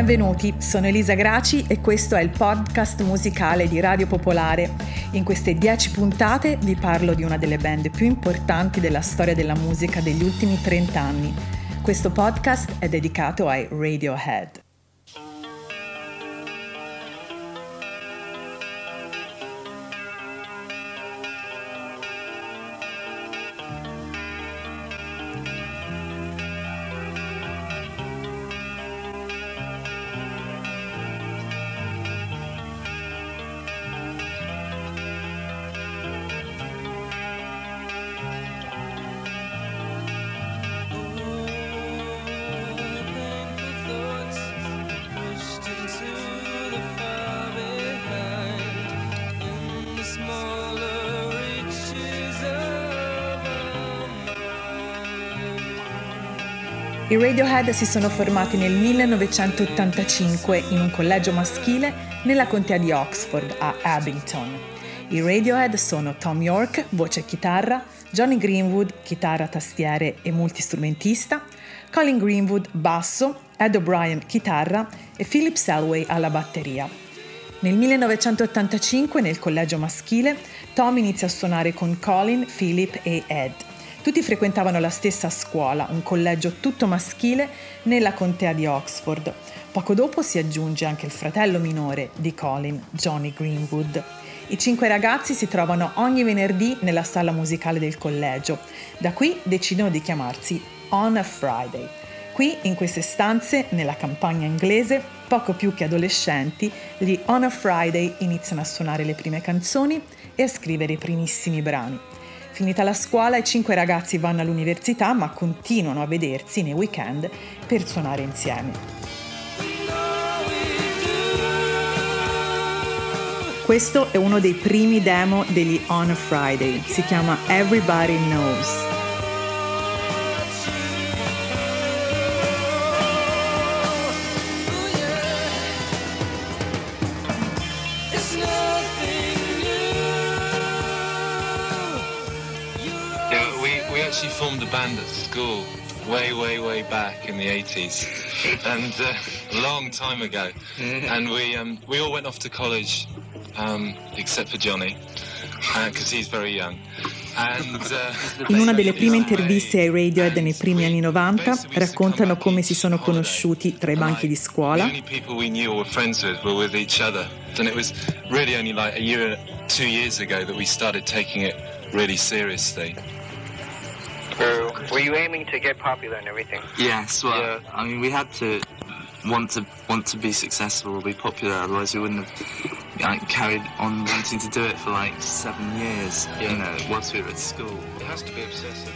Benvenuti, sono Elisa Graci e questo è il podcast musicale di Radio Popolare. In queste 10 puntate vi parlo di una delle band più importanti della storia della musica degli ultimi 30 anni. Questo podcast è dedicato ai Radiohead. I Radiohead si sono formati nel 1985 in un collegio maschile nella contea di Oxford, a Abington. I Radiohead sono Thom Yorke, voce e chitarra, Jonny Greenwood, chitarra, tastiere e multistrumentista, Colin Greenwood, basso, Ed O'Brien, chitarra e Philip Selway alla batteria. Nel 1985, nel collegio maschile, Thom inizia a suonare con Colin, Philip e Ed. Tutti frequentavano la stessa scuola, un collegio tutto maschile nella contea di Oxford. Poco dopo si aggiunge anche il fratello minore di Colin, Jonny Greenwood. I 5 ragazzi si trovano ogni venerdì nella sala musicale del collegio. Da qui decidono di chiamarsi On a Friday. Qui, in queste stanze, nella campagna inglese, poco più che adolescenti, gli On a Friday iniziano a suonare le prime canzoni e a scrivere i primissimi brani. Finita la scuola, i 5 ragazzi vanno all'università, ma continuano a vedersi nei weekend per suonare insieme. Questo è uno dei primi demo degli On a Friday, si chiama Everybody Knows. She formed a band at school way back in the 80s and a long time ago, and we all went off to college except for Jonny because he's very young. In una delle prime interviste ai Radiohead nei primi anni 90 raccontano come si sono conosciuti tra i banchi di scuola. The only people we knew or were friends with were with each other, and it was really only like a year, 2 years ago that we started taking it really seriously. Were you aiming to get popular and everything? Yes, well, yeah. I mean, we had to want to be successful or be popular, otherwise we wouldn't have carried on wanting to do it for like 7 years, you know, whilst we were at school. It has to be obsessive.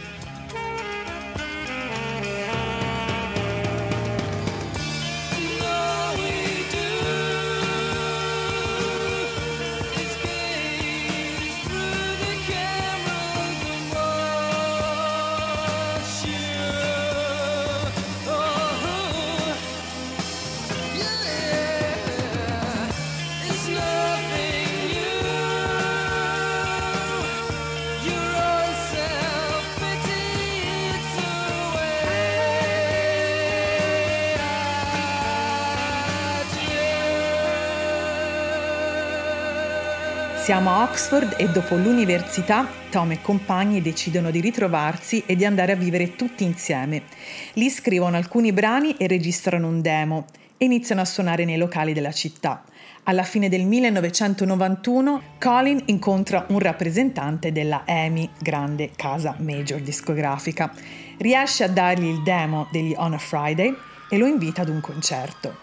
Siamo a Oxford e dopo l'università Thom e compagni decidono di ritrovarsi e di andare a vivere tutti insieme. Lì scrivono alcuni brani e registrano un demo e iniziano a suonare nei locali della città. Alla fine del 1991 Colin incontra un rappresentante della EMI, grande casa major discografica. Riesce a dargli il demo degli On a Friday e lo invita ad un concerto.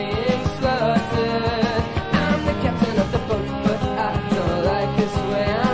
I'm the captain of the boat, but I don't like this way.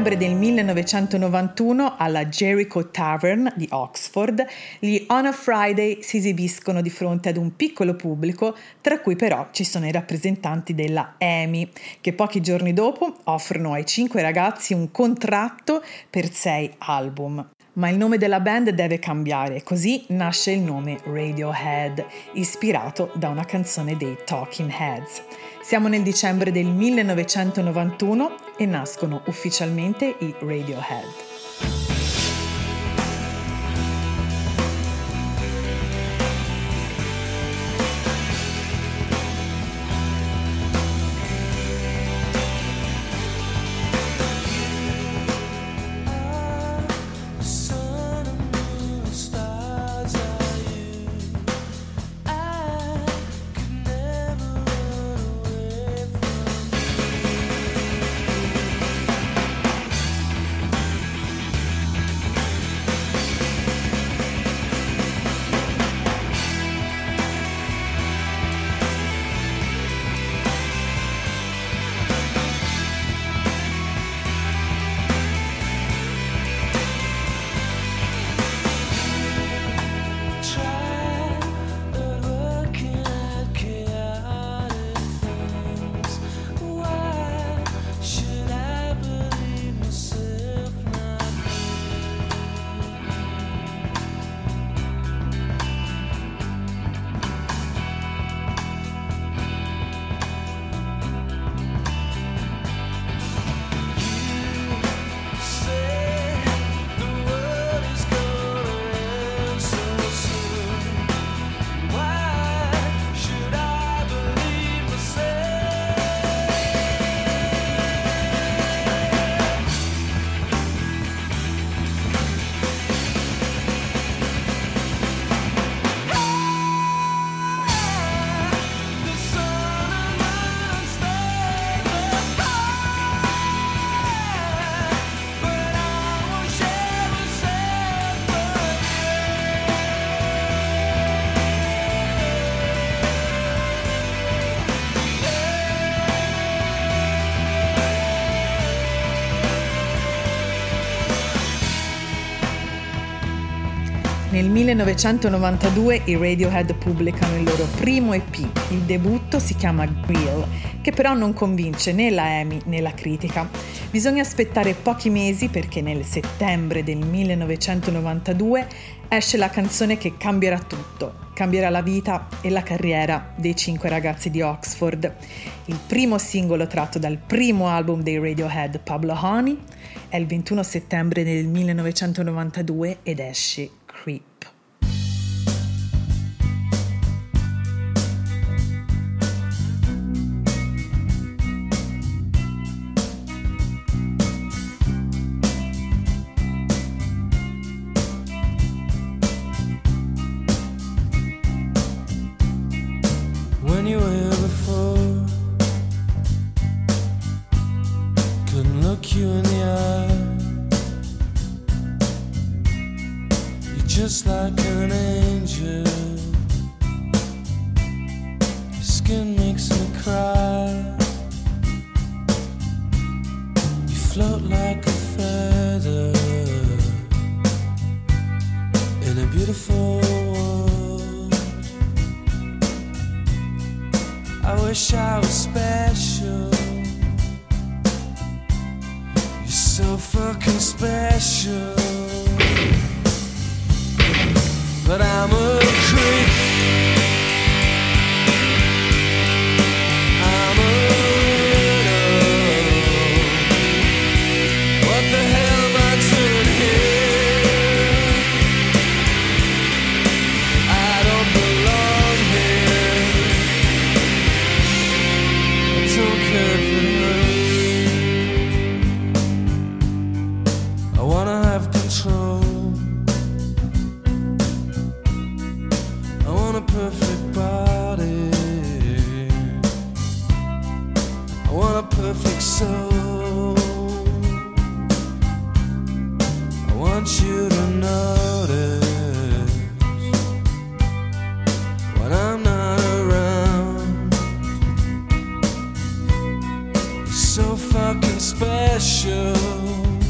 settembre del 1991 alla Jericho Tavern di Oxford, gli On a Friday si esibiscono di fronte ad un piccolo pubblico, tra cui però ci sono i rappresentanti della EMI, che pochi giorni dopo offrono ai 5 ragazzi un contratto per 6 album. Ma il nome della band deve cambiare, così nasce il nome Radiohead, ispirato da una canzone dei Talking Heads. Siamo nel dicembre del 1991 e nascono ufficialmente i Radiohead. Nel 1992 i Radiohead pubblicano il loro primo EP, il debutto si chiama Grill, che però non convince né la EMI né la critica. Bisogna aspettare pochi mesi perché nel settembre del 1992 esce la canzone che cambierà tutto, cambierà la vita e la carriera dei 5 ragazzi di Oxford. Il primo singolo tratto dal primo album dei Radiohead, Pablo Honey, è il 21 settembre del 1992 ed esce Creep. When you were here before, couldn't look you in the eye. You're just like an angel. Your skin makes me cry. You float like a feather in a beautiful world. I wish I was special. You're so fucking special. But I'm a creep. I'm a widow. What the hell am I doing here? I don't belong here. I don't care if it hurts. I wanna have control. I want a perfect body. I want a perfect soul. I want you to notice when I'm not around. You're so fucking special.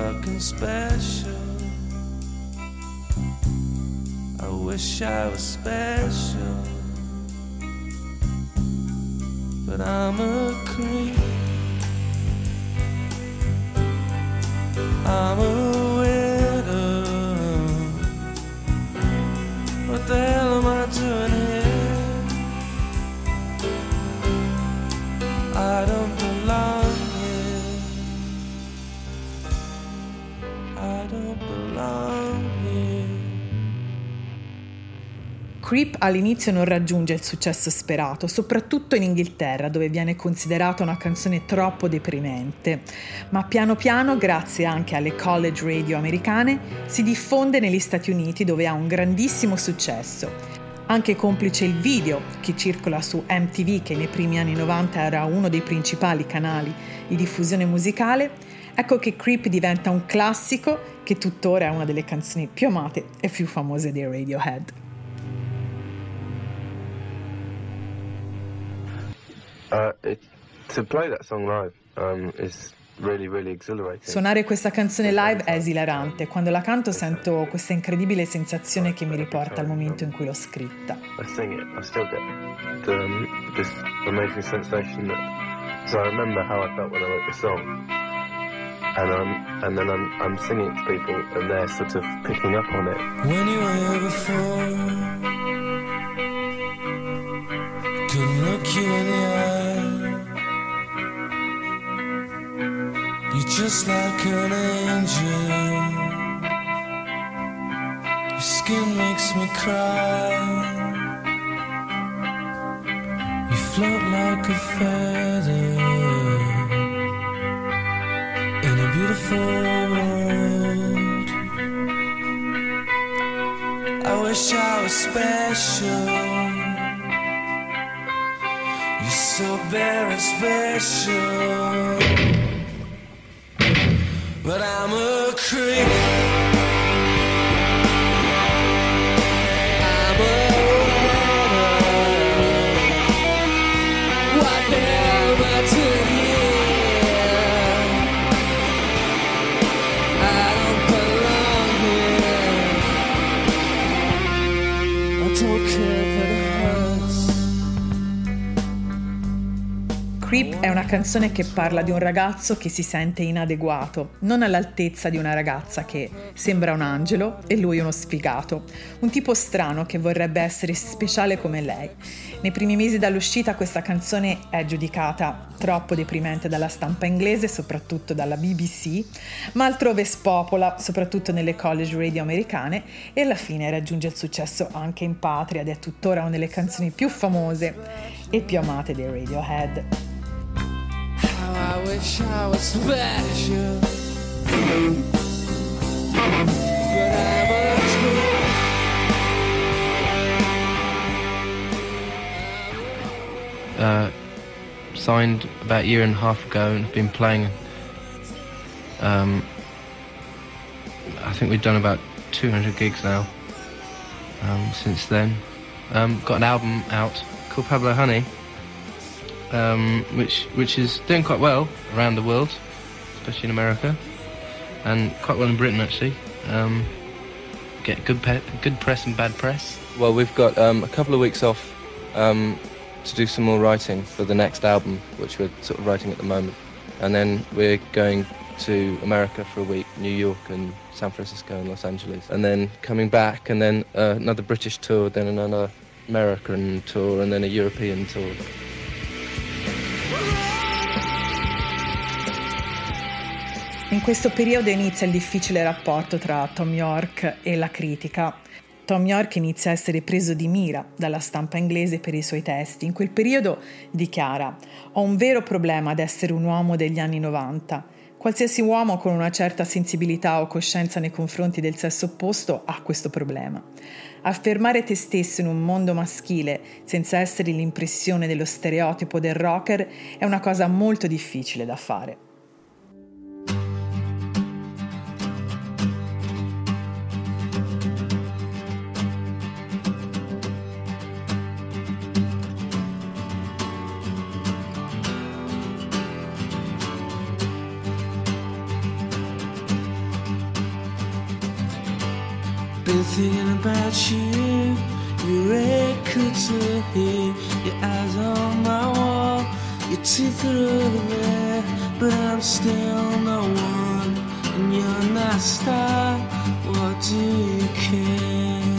fucking special. I wish I was special, but I'm a creep. I'm a widow. What the hell am I doing here? I don't belong here. I don't belong here. Creep all'inizio non raggiunge il successo sperato, soprattutto in Inghilterra, dove viene considerata una canzone troppo deprimente. Ma piano piano, grazie anche alle college radio americane, si diffonde negli Stati Uniti, dove ha un grandissimo successo. Anche complice il video che circola su MTV, che nei primi anni 90 era uno dei principali canali di diffusione musicale, ecco che Creep diventa un classico che tuttora è una delle canzoni più amate e più famose dei Radiohead. To play that song live is really, really exhilarating. Suonare questa canzone live è esilarante. Quando la canto sento questa incredibile sensazione che mi riporta al momento in cui l'ho scritta. I sing it, I still get this amazing sensation that, so I remember how I felt when I wrote the song, and then I'm singing it to people and they're sort of picking up on it. When you were here before, couldn't look you in the eye. You're just like an angel. Your skin makes me cry. You float like a feather in a beautiful world. I wish I was special. You're so very special, but I'm a creep. I'm a widow. What the hell am I doing here? I don't belong here. I don't care for the hurts. Creep è una canzone che parla di un ragazzo che si sente inadeguato, non all'altezza di una ragazza che sembra un angelo e lui uno sfigato, un tipo strano che vorrebbe essere speciale come lei. Nei primi mesi dall'uscita questa canzone è giudicata troppo deprimente dalla stampa inglese, soprattutto dalla BBC, ma altrove spopola, soprattutto nelle college radio americane, e alla fine raggiunge il successo anche in patria ed è tuttora una delle canzoni più famose e più amate dei Radiohead. I wish I was special, but I'm a true. Signed about a year and a half ago and been playing. I think we've done about 200 gigs now since then. Got an album out called Pablo Honey. Which is doing quite well around the world, especially in America, and quite well in Britain actually. Get good press and bad press. Well, we've got a couple of weeks off to do some more writing for the next album, which we're sort of writing at the moment, and then we're going to America for a week, New York and San Francisco and Los Angeles, and then coming back, and then another British tour, then another American tour, and then a European tour. In questo periodo inizia il difficile rapporto tra Thom Yorke e la critica. Thom Yorke inizia a essere preso di mira dalla stampa inglese per i suoi testi. In quel periodo dichiara: «Ho un vero problema ad essere un uomo degli anni 90. Qualsiasi uomo con una certa sensibilità o coscienza nei confronti del sesso opposto ha questo problema. Affermare te stesso in un mondo maschile senza essere l'impressione dello stereotipo del rocker è una cosa molto difficile da fare». Been thinking about you, your red couture hair, your eyes on my wall, your teeth are over there, but I'm still no one, and you're not a star. What do you care?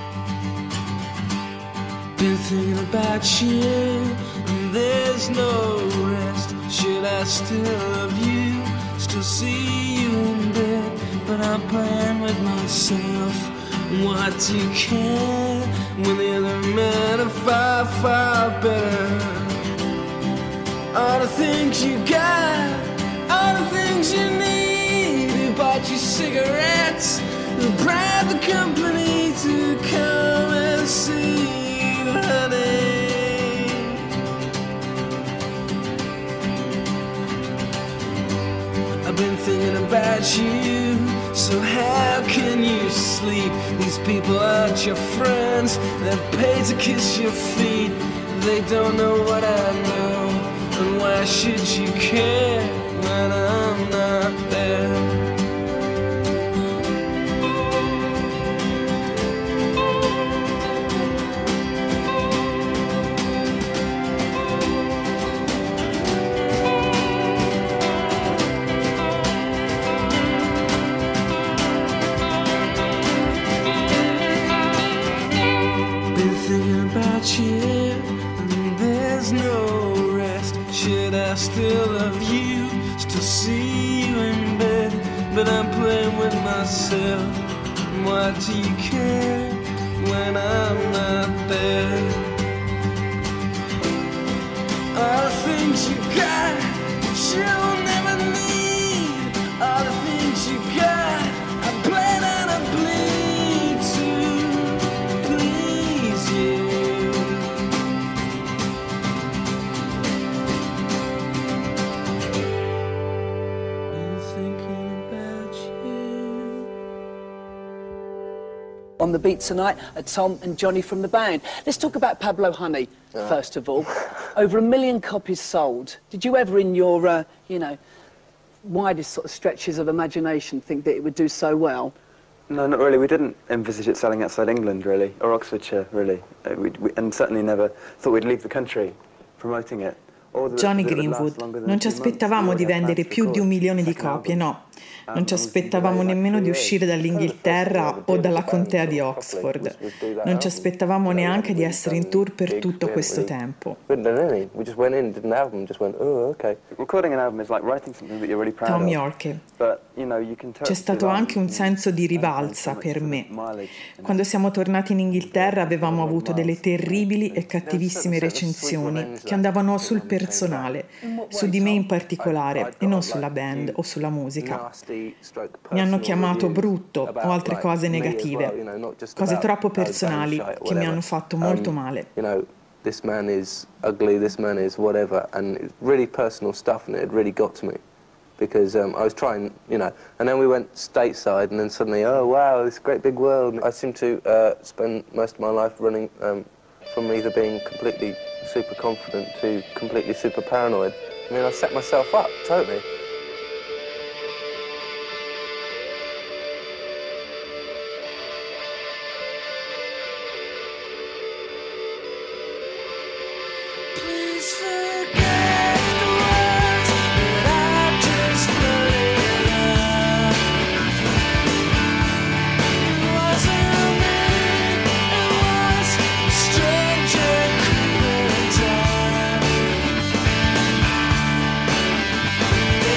Been thinking about you, and there's no rest. Should I still love you, still see you in bed, but I'm playing with myself. What do you care when the other men are far, far better? All the things you got, all the things you need. Who bought you cigarettes? Who bribed the company to come and see you, honey? I've been thinking about you. So how can you sleep? These people aren't your friends. They're paid to kiss your feet. They don't know what I know. And why should you care when I'm not there? And there's no rest. Should I still love you, still see you in bed, but I'm playing with myself. Why do you care when I'm not there? All the things you got that you'll never need, all the things you got I plan and I bleed to please you. On the beat tonight are Tom and Johnny from the band. Let's talk about Pablo Honey, first of all. Over 1 million copies sold. Did you ever, in your, widest sort of stretches of imagination, think that it would do so well? No, not really. We didn't envisage it selling outside England, really, or Oxfordshire, really. And certainly never thought we'd leave the country promoting it. Johnny Greenwood, non ci aspettavamo di vendere più di 1 milione di copie, no. Non ci aspettavamo nemmeno di uscire dall'Inghilterra o dalla contea di Oxford. Non ci aspettavamo neanche di essere in tour per tutto questo tempo. Tom Yorke. C'è stato anche un senso di rivalsa per me. Quando siamo tornati in Inghilterra avevamo avuto delle terribili e cattivissime recensioni che andavano sul personale, su di me in particolare e non sulla band o sulla musica. Mi hanno chiamato brutto o altre cose negative, cose troppo personali che mi hanno fatto molto male. This man is ugly, this man is whatever, and it's really personal stuff, and it really got to me because I was trying, and then we went stateside, and then suddenly, oh wow, this great big world. I seem to spend most of my life running from either being completely super confident to completely super paranoid. I mean, I set myself up totally. Stranger creeping in time.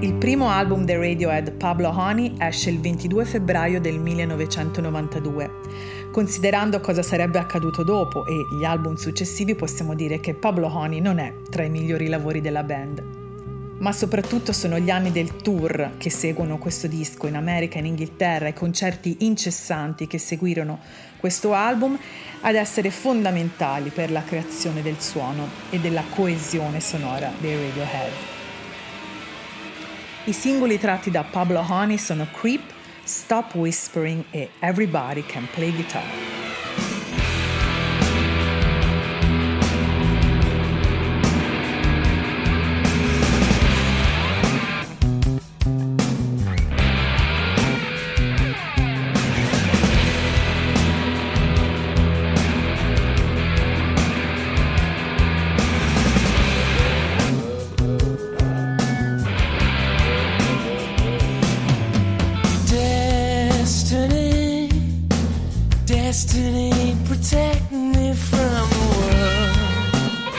Il primo album dei Radiohead, Pablo Honey, esce il 22 febbraio del 1992. Considerando cosa sarebbe accaduto dopo e gli album successivi, possiamo dire che Pablo Honey non è tra i migliori lavori della band. Ma soprattutto sono gli anni del tour che seguono questo disco in America e in Inghilterra, i concerti incessanti che seguirono questo album ad essere fondamentali per la creazione del suono e della coesione sonora dei Radiohead. I singoli tratti da Pablo Honey sono Creep, Stop Whispering e Everybody Can Play Guitar. Destiny, protect me from the world.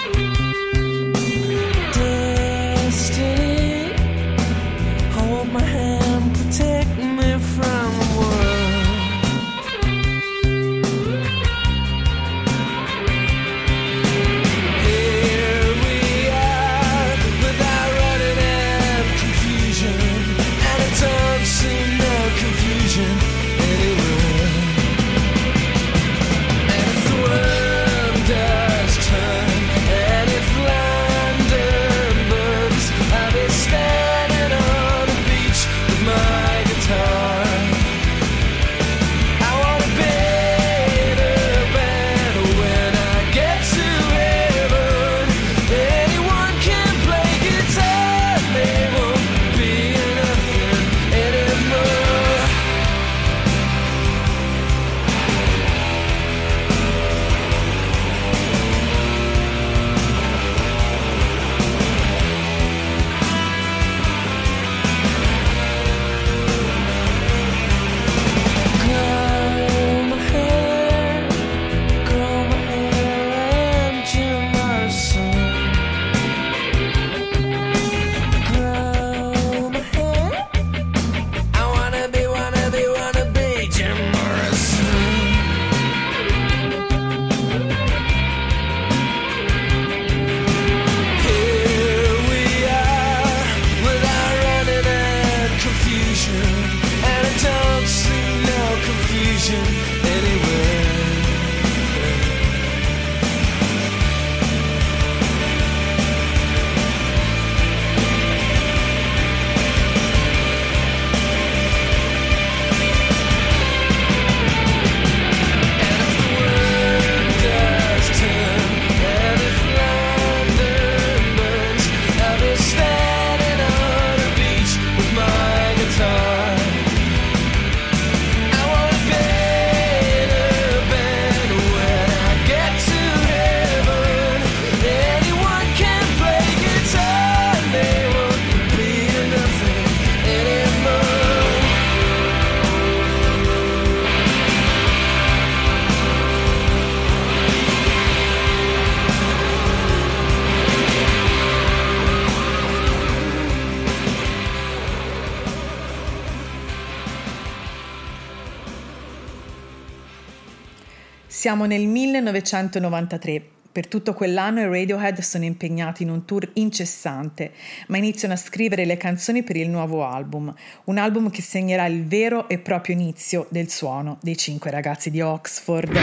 Destiny, hold my hand, protect me from the world. Here we are, without running and confusion, and I don't see no confusion anywhere. Siamo nel 1993. Per tutto quell'anno i Radiohead sono impegnati in un tour incessante, ma iniziano a scrivere le canzoni per il nuovo album, un album che segnerà il vero e proprio inizio del suono dei 5 ragazzi di Oxford.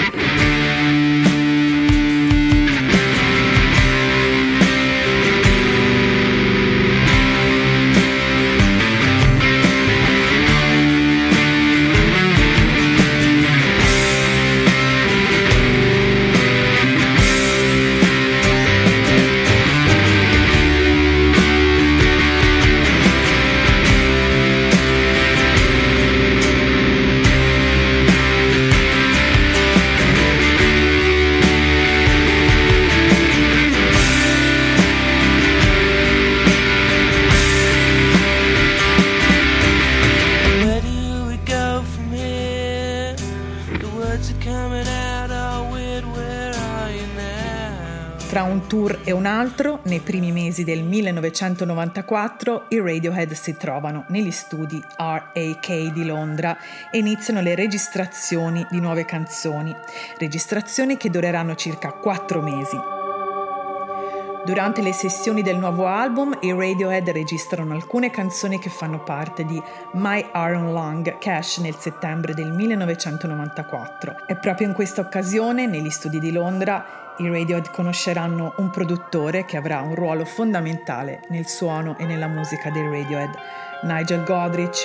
tour e un altro, nei primi mesi del 1994 i Radiohead si trovano negli studi RAK di Londra e iniziano le registrazioni di nuove canzoni, registrazioni che dureranno circa 4 mesi. Durante le sessioni del nuovo album, i Radiohead registrano alcune canzoni che fanno parte di My Iron Lung Cash nel settembre del 1994. E proprio in questa occasione, negli studi di Londra, i Radiohead conosceranno un produttore che avrà un ruolo fondamentale nel suono e nella musica dei Radiohead, Nigel Godrich.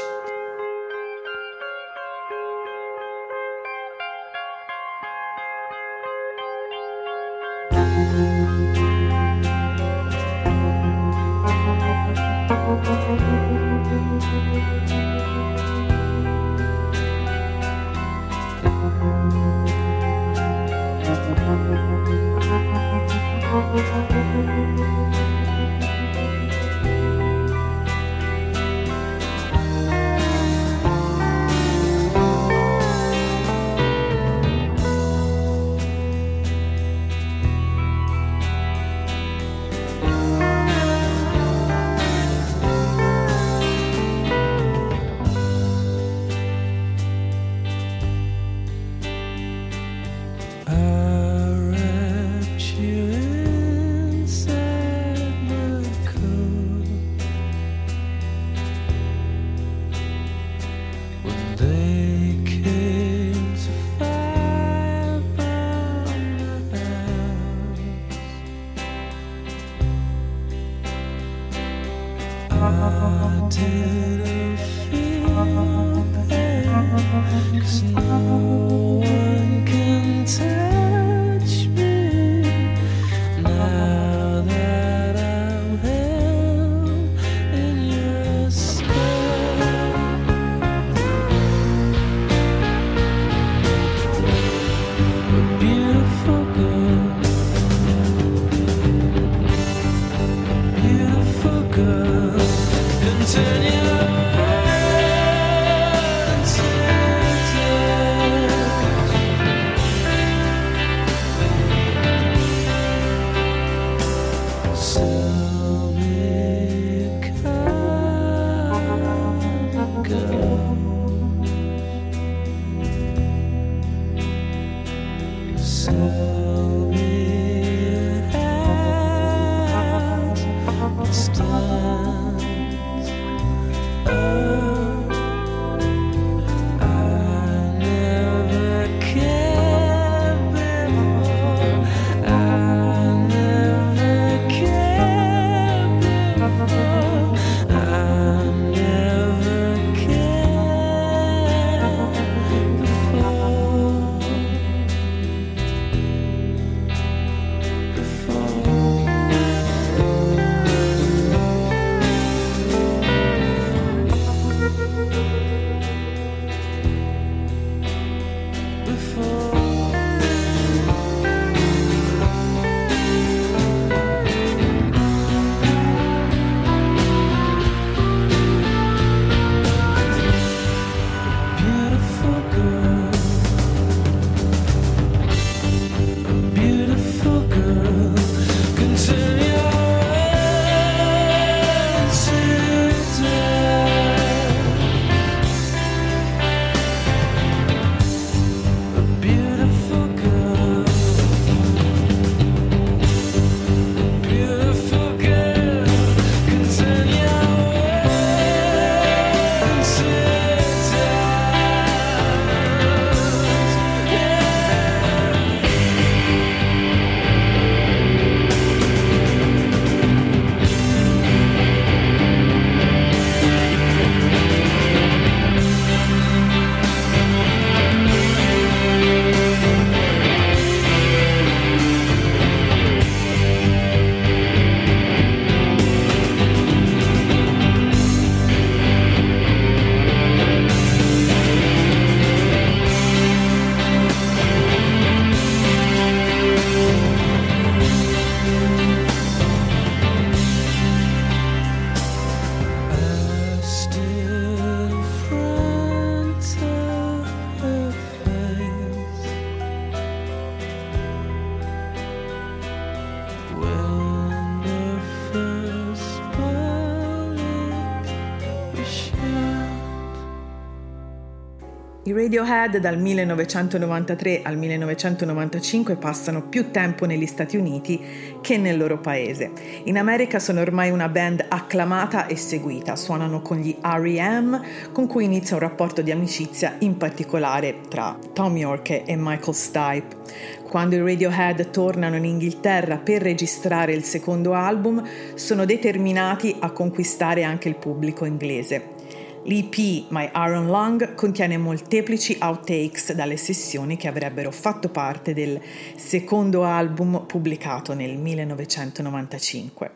I Radiohead dal 1993 al 1995 passano più tempo negli Stati Uniti che nel loro paese. In America sono ormai una band acclamata e seguita, suonano con gli R.E.M., con cui inizia un rapporto di amicizia, in particolare tra Thom Yorke e Michael Stipe. Quando i Radiohead tornano in Inghilterra per registrare il secondo album, sono determinati a conquistare anche il pubblico inglese. L'EP My Iron Lung contiene molteplici outtakes dalle sessioni che avrebbero fatto parte del secondo album pubblicato nel 1995.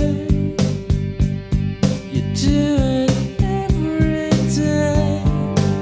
Do it every day.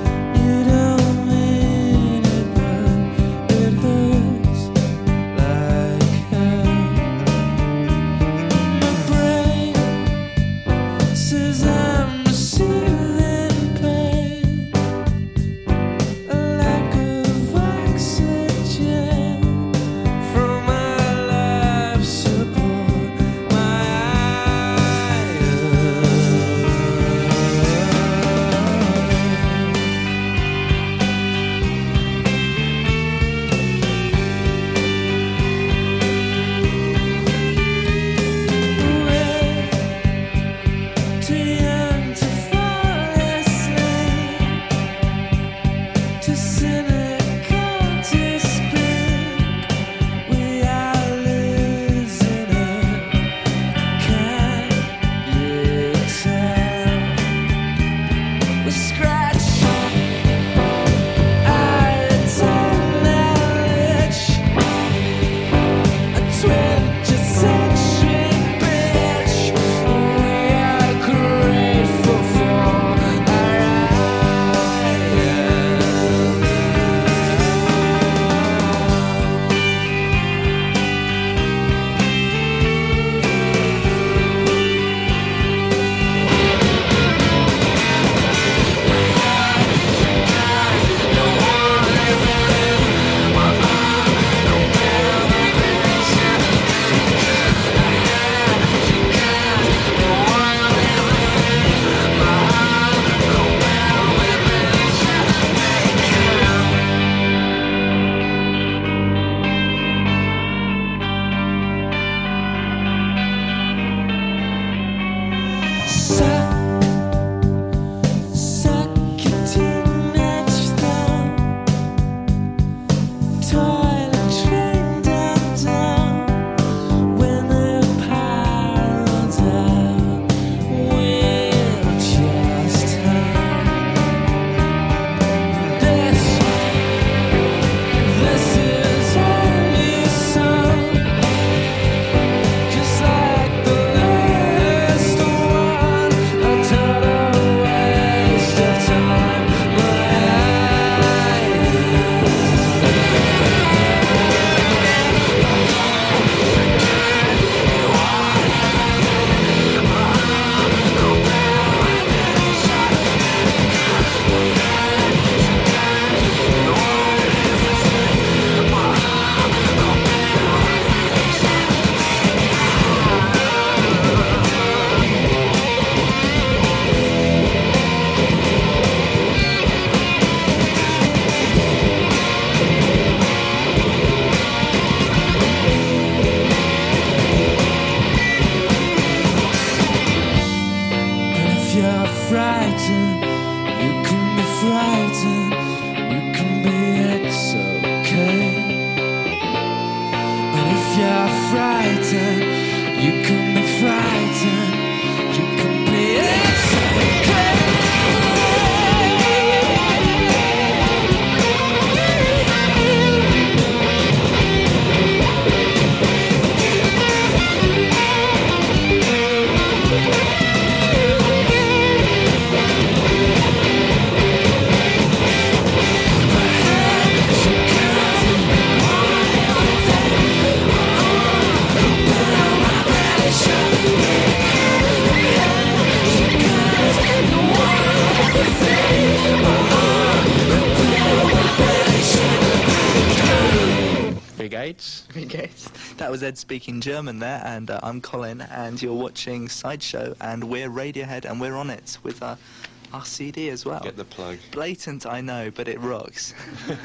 geht's? Wie geht's? That was Ed speaking German there, and I'm Colin, and you're watching Sideshow, and we're Radiohead, and we're on it with our CD as well. Get the plug. Blatant, I know, but it rocks.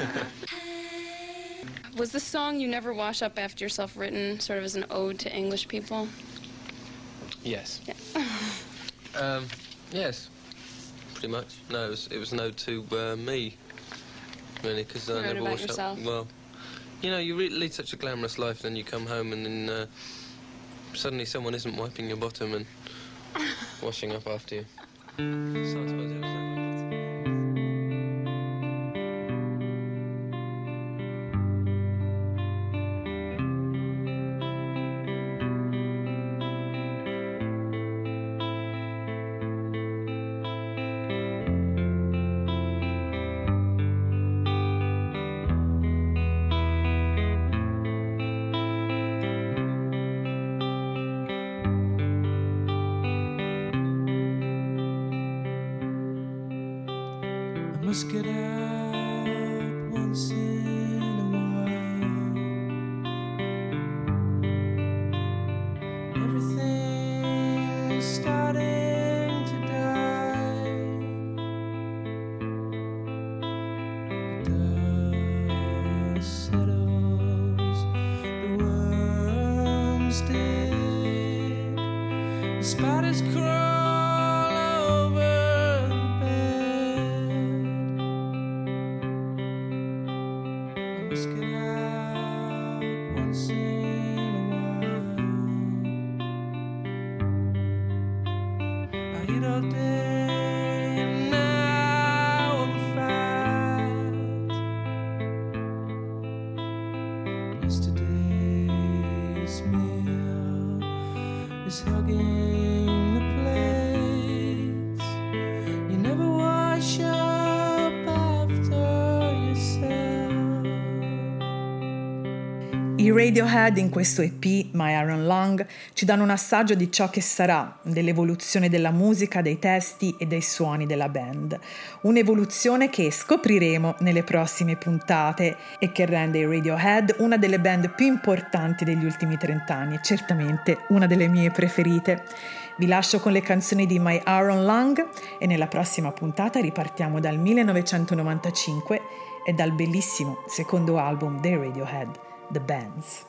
Was the song You Never Wash Up After Yourself written sort of as an ode to English people? Yes. Yeah. Yes, pretty much. No, it was an ode to me, really, because I never wash up. Well, you know, you lead such a glamorous life, then you come home and then suddenly someone isn't wiping your bottom and washing up after you. So I suppose it was that. Must get up once in a while. Everything is starting to die. The dust settles, the worms dig, the spiders crawl over. Let's get out once in a while. I eat all day and now I'm fat. Yesterday's meal is hugging the plates. You never wash up after yourself. I Radiohead in questo EP My Iron Lung ci danno un assaggio di ciò che sarà, dell'evoluzione della musica, dei testi e dei suoni della band. Un'evoluzione che scopriremo nelle prossime puntate e che rende i Radiohead una delle band più importanti degli ultimi 30 anni e certamente una delle mie preferite. Vi lascio con le canzoni di My Iron Lung e nella prossima puntata ripartiamo dal 1995 e dal bellissimo secondo album dei Radiohead, The Bands.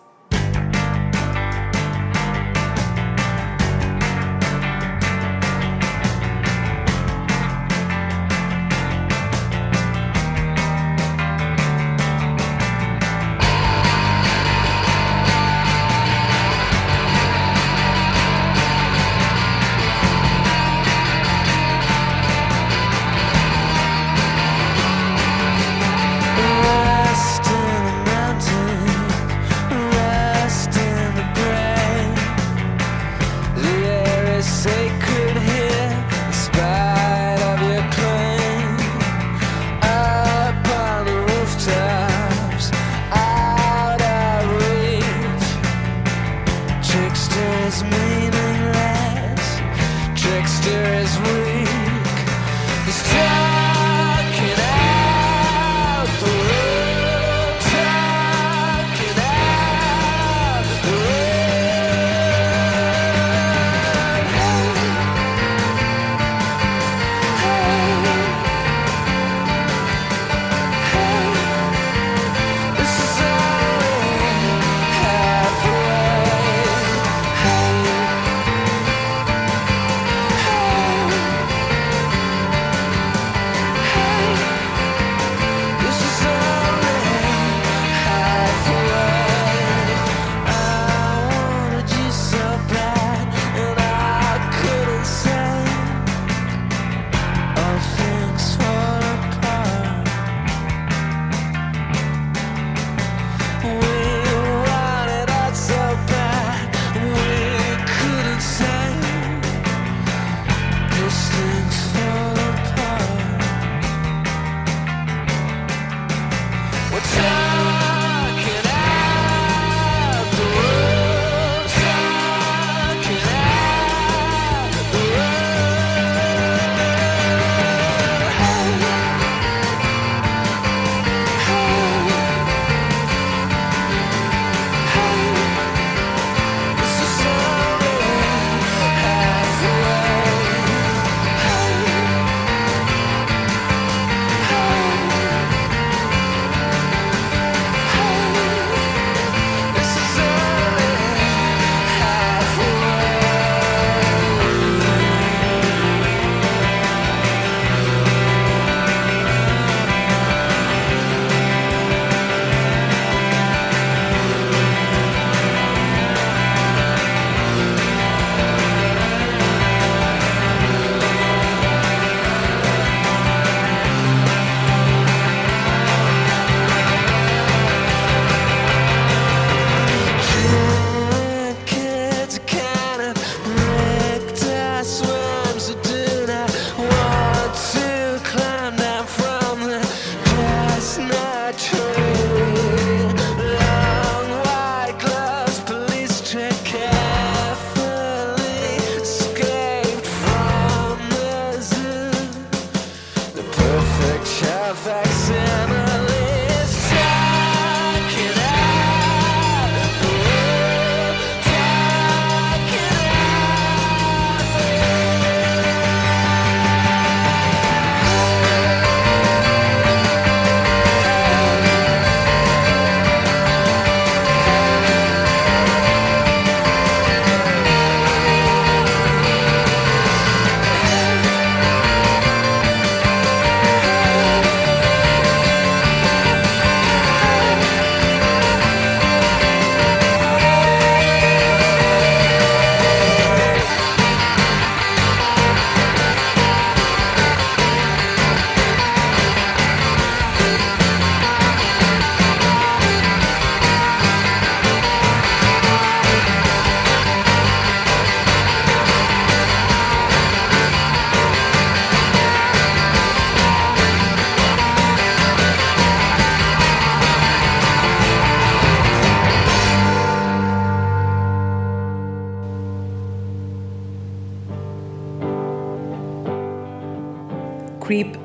Rest in a mountain,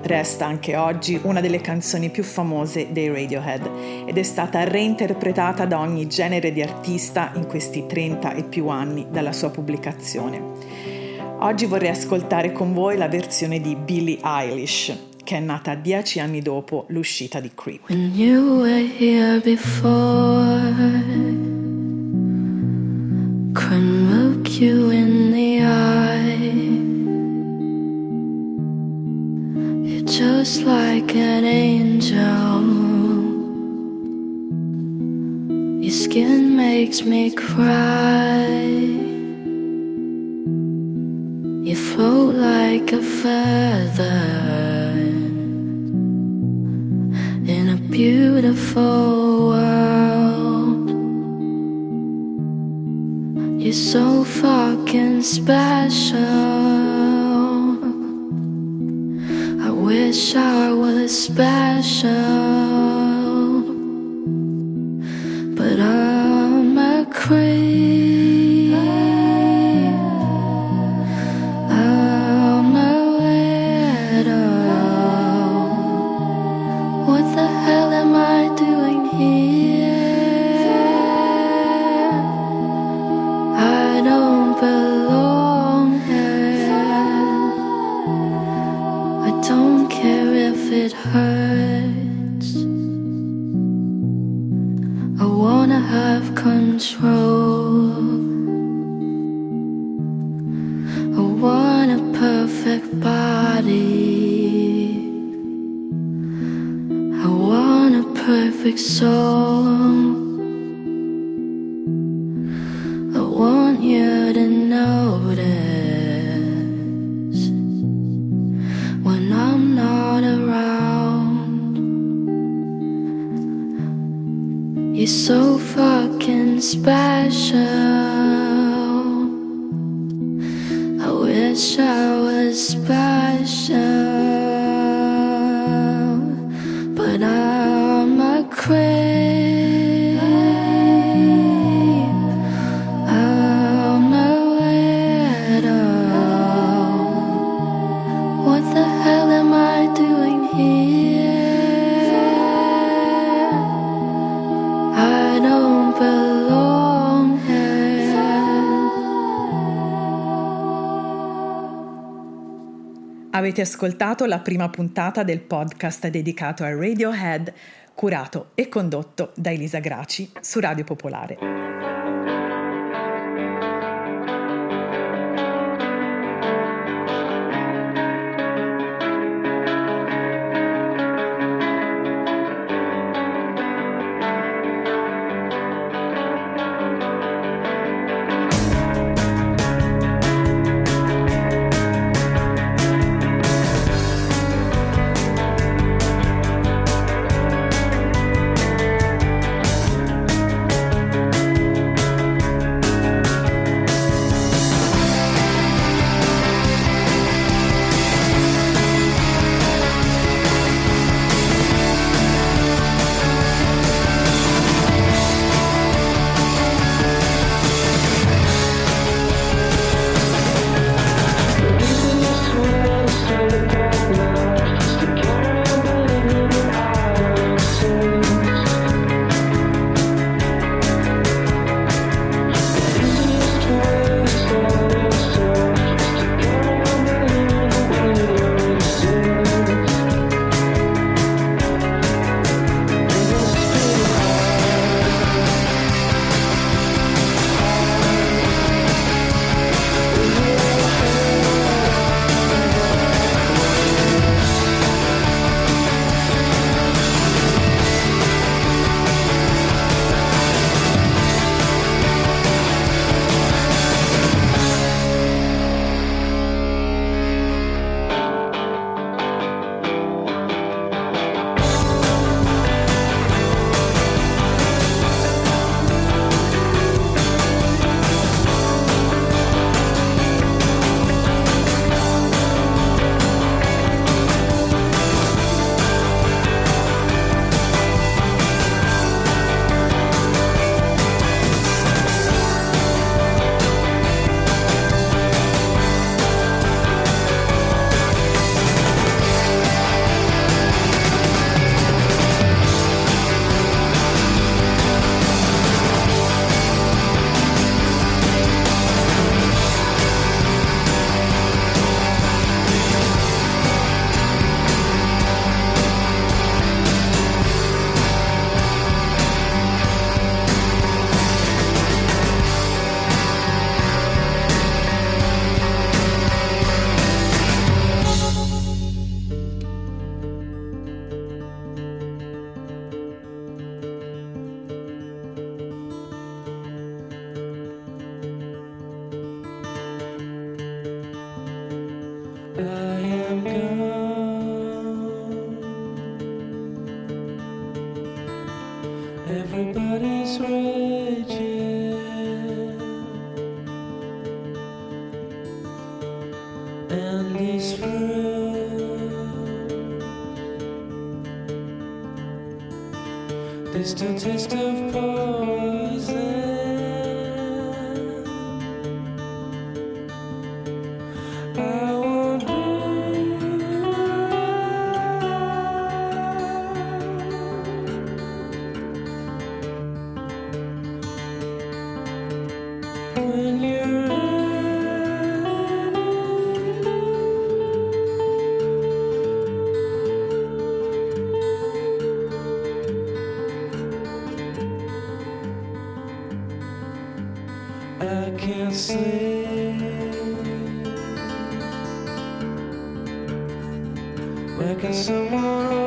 resta anche oggi una delle canzoni più famose dei Radiohead ed è stata reinterpretata da ogni genere di artista in questi 30 e più anni dalla sua pubblicazione. Oggi vorrei ascoltare con voi la versione di Billie Eilish, che è nata 10 anni dopo l'uscita di Creep. When you were here before, couldn't look you in the eye. You're just like an angel. Your skin makes me cry. You float like a feather in a beautiful world. You're so fucking special. I wish I was special, but I'm a creep. I'm a widow. What the hell am I doing here? I don't belong here. I don't care if it hurts. I wanna have control. I want a perfect body. I want a perfect soul. I want you to notice when I'm not around. You're so fucking special. I wish I was special, but I'm a creep. I'm a widow. What the hell am I doing here? I don't belong here. Avete ascoltato la prima puntata del podcast dedicato a Radiohead, curato e condotto da Elisa Graci su Radio Popolare. Everybody's raging, and he's through. They still taste of poison. I want when you're I can't sleep. Where can someone